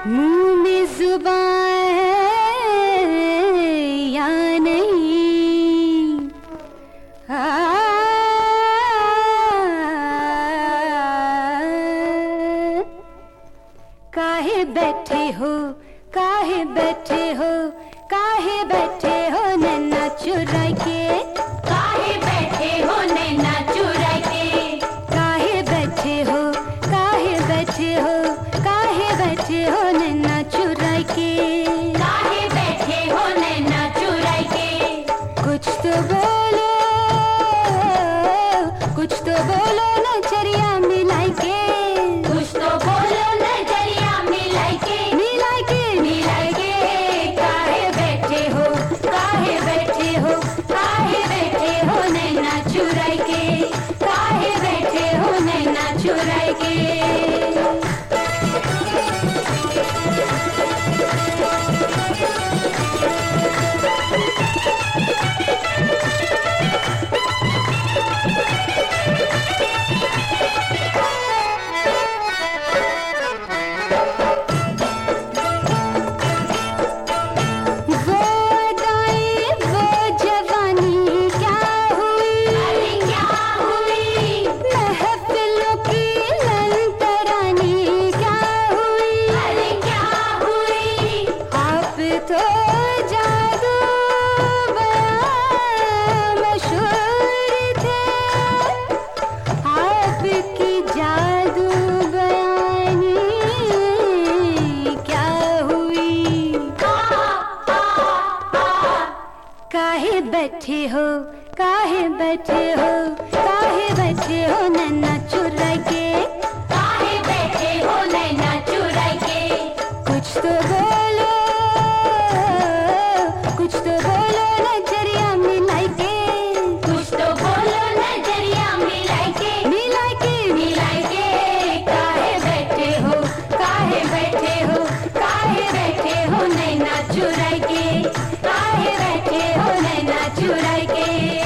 मुंह में जुबान है या नहीं, काहे बैठे हो, काहे बैठे हो, काहे बैठे हो नैना चुरा के, काहे बैठे हो नैना चुरा के, काहे बैठे हो, काहे बैठे हो, काहे बैठे हो नैना चुरा के, काहे बैठे हो नैना चुरा के। कुछ तो बोलो, कुछ तो बोलो नजरिया मिलाई के, कुछ तो बोलो नजरिया मिलाई के, मिलाई के, मिलाई के। काहे बैठे हो, काहे बैठे हो, काहे बैठे हो नैना चुरा के, काहे बैठे हो नैना चुरा के। बैठे हो, काहे बैठे हो, काहे बैठे हो नैना चुरा के, काहे बैठे हो नैना चुरा के। कुछ तो बोलो, कुछ तो बोलो नजरिया मिलाई के, कुछ तो बोलो नजरिया मिलाई के, मिलाई के, मिलाई के। काहे बैठे हो, काहे बैठे हो, काहे बैठे हो नैना चुरा के, काहे बैठे हो नैना चुरा के।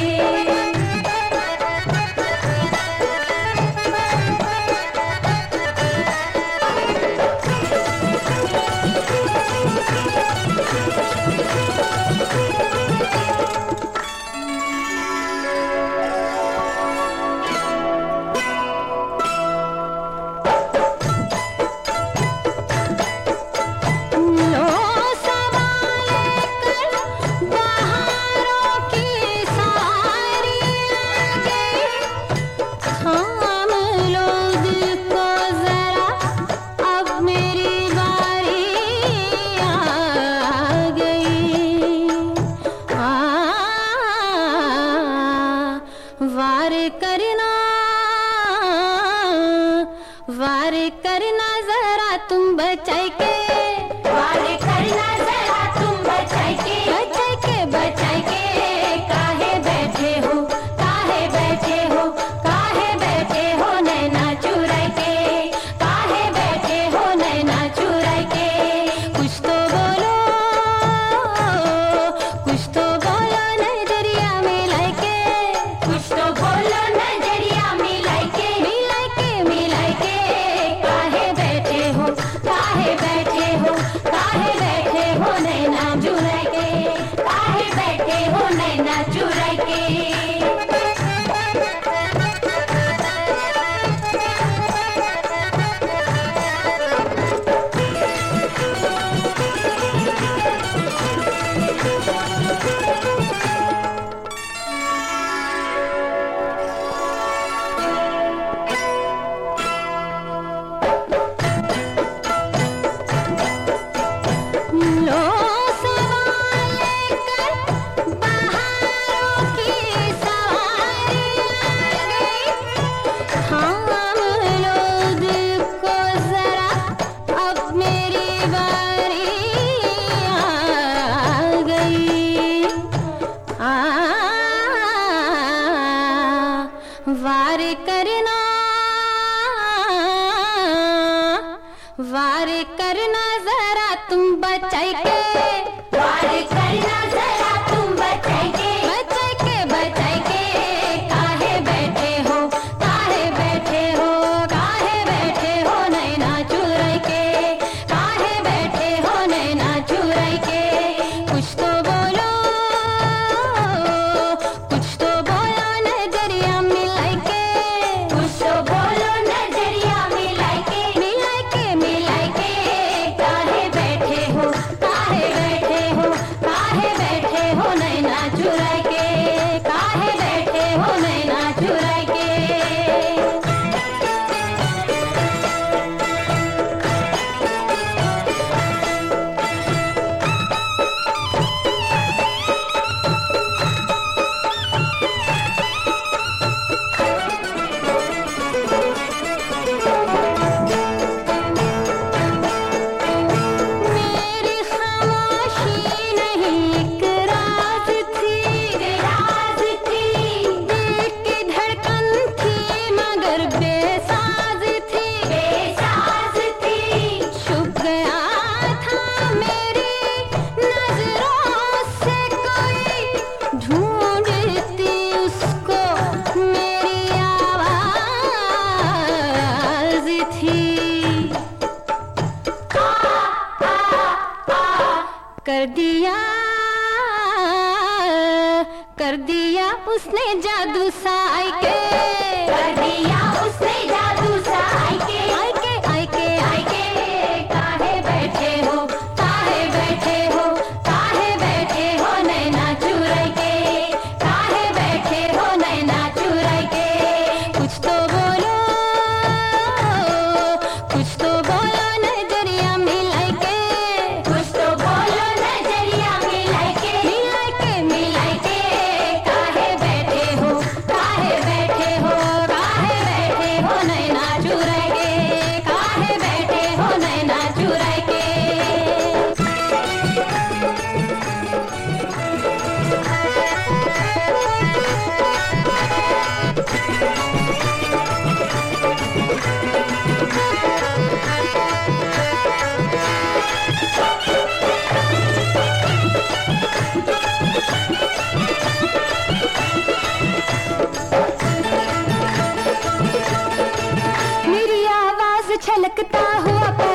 वार करना, वार करना जरा तुम बचाई के, वार करना जरा तुम बचाई के, बचाई के, बचाई के। काहे बैठे हो, काहे बैठे हो, काहे बैठे हो नैना चुरा के, काहे बैठे हो नैना चुरा के। कुछ तो बोलो, कुछ तो बोलो नजरिया मिलाई के, कुछ तो बोलो नजरिया मिलाई के, मिलाई के, मिलाई के। काहे बैठे हो, काहे बैठे हो, काहे बैठे हो नैना चुरा के, काहे बैठे हो नैना चुरा के। लो सवाल कर बहारों की सवारी आ गई, थाम लो दिल को जरा अब मेरी बारी आ गई। वार करना, वार करना जरा तुम बचाई के, वार करना जरा तुम बचाई के, बचाई के, बचाई के। काहे बैठे हो, काहे बैठे हो, काहे बैठे हो नैना चुरा के, काहे कर दिया उसने जादू सा आई के, कर दिया उसने जादू सा आई के, आई के आई के आई के। काहे बैठे हो, काहे बैठे हो, काहे बैठे हो नैना चुराई के, काहे बैठे हो नैना चुराई के। कुछ तो बोलो नजरिया मिलाई के, कुछ तो बोलो नजरिया मिलाई के, मिलाई के मिलाई के। काहे बैठे हो, काहे बैठे हो, काहे बैठे हो नैना चुराई के, काहे बैठे हो नैना चुराई के। मेरी आवाज छलकता हुआ